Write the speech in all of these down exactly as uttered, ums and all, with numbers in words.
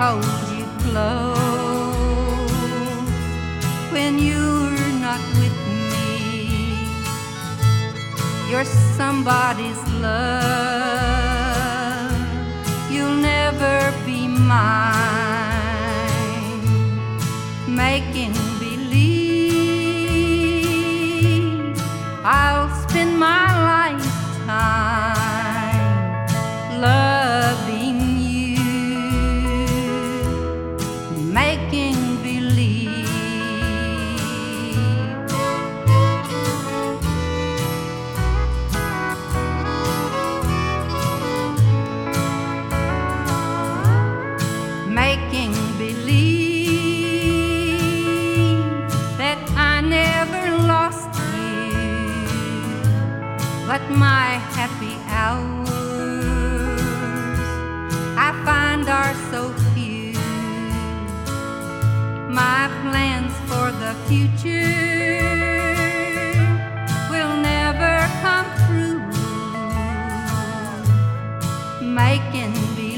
hold you close when you're not with me. You're somebody's love, you'll never be mine. Making believe I'll spend my lifetime loving you. Making believe. Making believe that I never lost you, but my happy hours I find are so few. My plans for the future will never come true. Making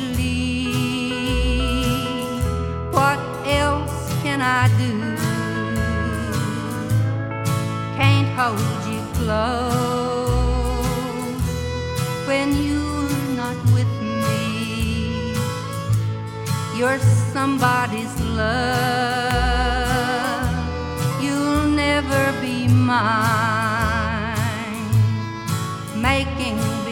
believe, what else can I do? Can't hold you close when you're not with me. You're somebody's love, you'll never be mine. Making